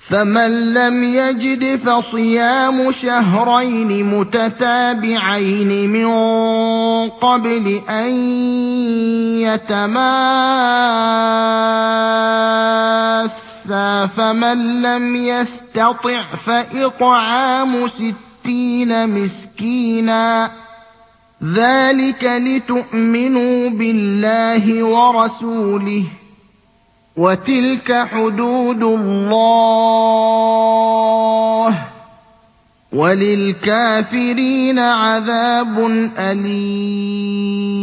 فَمَن لَّمْ يَجِدْ فَصِيَامُ شَهْرَيْنِ مُتَتَابِعَيْنِ مِن قَبْلِ أَن يَتَمَاسَّا ۖ فَمَن لَّمْ يَسْتَطِعْ فَإِطْعَامُ 60 مِّسْكِينًا ۚ ذَٰلِكَ لِتُؤْمِنُوا بِاللَّهِ وَرَسُولِهِ ۚ وَتِلْكَ حُدُودُ اللَّهِ ۗ وَلِلْكَافِرِينَ عَذَابٌ أَلِيمٌ